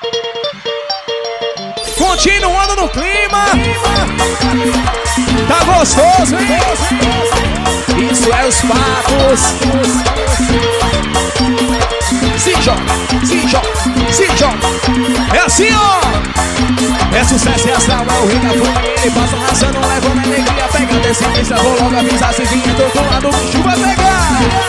Continuando no clima. Tá gostoso, hein? Isso é os papos. Se joga, se joga, se joga. É assim, ó. É sucesso e astral, é o rei da fuga. Ele passa raçando, levando alegria. Pega a descendência, vou logo avisar. Se vinha do outro lado, o bicho vai pegar.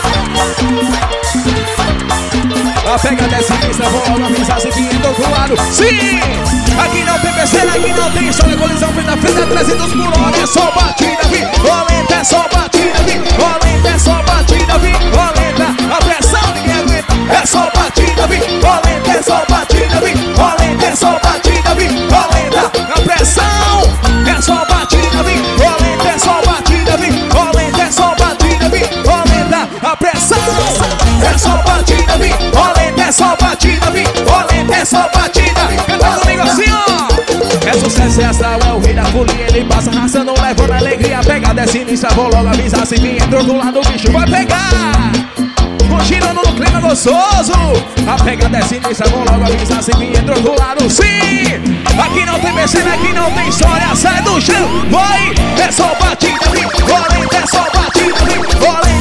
Pega a descendência, vou logo avisar. Se vinha do outro lado, sim! Aqui não tem besteira, aqui não tem história. Colisão frente a frente, 300 por hora. É só batida, vi. Violenta, é só batida, vi. Violenta, é só batida, vi. Violenta, a pressão ninguém aguenta. É só batida, vi. Violenta, é só batida, vi. Violenta, é só batida, vi. Violenta, a pressão. É só batida, vi. Violenta, é só batida, vi. Violenta, é só batida, vi. Violenta, a pressão. É só batida, vi. Violenta, é só batida, vi. Violenta, é só batida. Canta comigo assim, ó. É sucesso e astral, é o rei da folia. Ele passa raçando, levando alegria. Pega, desce nisso, vou logo avisar. Se vir entrou do lado, o bicho vai pegar. Continuando no clima gostoso. A pega, desce nisso, vou logo avisar. Se vir entrou do lado, sim. Aqui não tem besteira, aqui não tem história. Sai do chão, vai. É só batida, violenta, é só batida, violenta.